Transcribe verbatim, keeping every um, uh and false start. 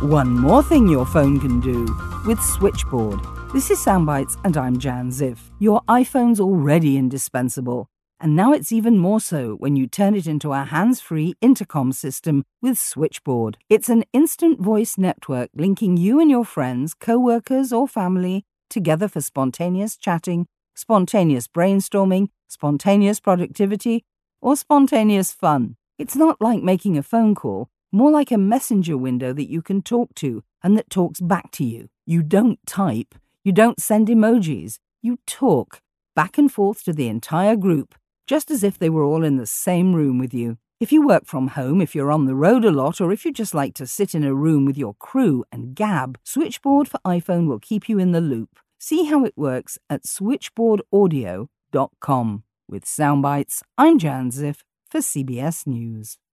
One more thing your phone can do with Switchboard. This is Soundbites and I'm Jan Ziff. Your iPhone's already indispensable, and now it's even more so when you turn it into a hands-free intercom system with Switchboard. It's an instant voice network linking you and your friends, co-workers or family together for spontaneous chatting, spontaneous brainstorming, spontaneous productivity, or spontaneous fun. It's not like making a phone call, more like a messenger window that you can talk to and that talks back to you. You don't type, you don't send emojis, you talk back and forth to the entire group, just as if they were all in the same room with you. If you work from home, if you're on the road a lot, or if you just like to sit in a room with your crew and gab, Switchboard for iPhone will keep you in the loop. See how it works at switchboard audio dot com. With Soundbites, I'm Jan Ziff for C B S News.